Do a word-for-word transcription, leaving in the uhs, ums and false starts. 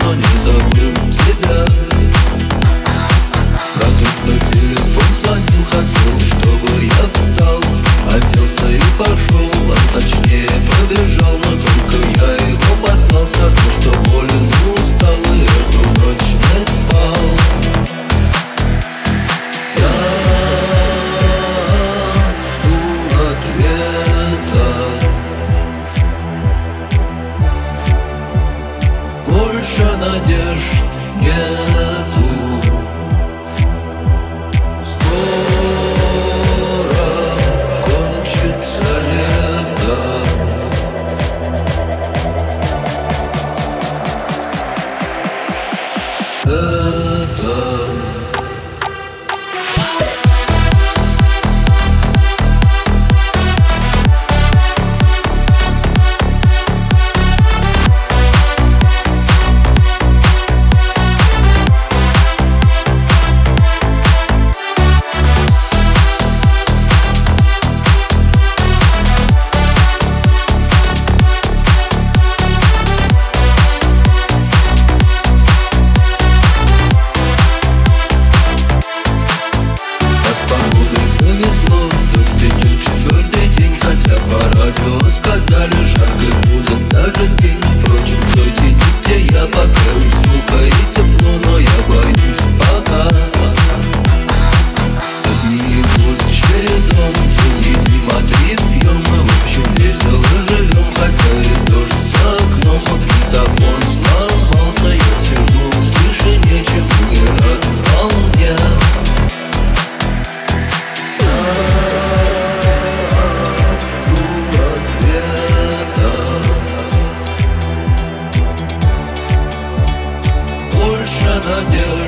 но не забыл тебя. Про то, что телефон звонил, хотел, чтобы я встал, оделся и пошел, а точнее побежал. Но только я его послал, сказал, что болен и устал, и эту ночь не спал. Я жду ответа, больше надежд нету. Скоро кончится лето. Это сказали, жарко будет даже день. Впрочем, стойте, где я пока не сухо и тепло, но я боюсь пока. Одни идут чередом, день едим, а три пьем. Мы в общем весело живем, хотя и дождь за окном. Магнитофон сломался, я сижу в тишине, чему не рад вполне. Больше надежд